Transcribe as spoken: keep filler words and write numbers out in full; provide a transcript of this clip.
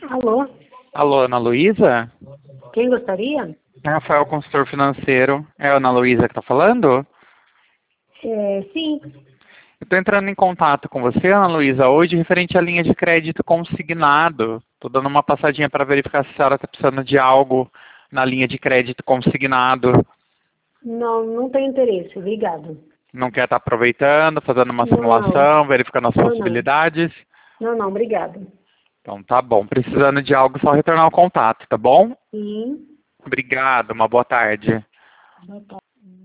Alô? Alô, Ana Luísa? Quem gostaria? É Rafael, consultor financeiro. É a Ana Luísa que está falando? É, sim. Eu estou entrando em contato com você, Ana Luísa, hoje referente à linha de crédito consignado. Estou dando uma passadinha para verificar se a senhora está precisando de algo na linha de crédito consignado. Não, não tenho interesse. Obrigado. Não quer estar aproveitando, fazendo uma Não, simulação, verificando as não, não. possibilidades? Não, não, obrigado. Então tá bom. Precisando de algo, só retornar o contato, tá bom? Sim. Obrigado, uma boa tarde. Boa tarde.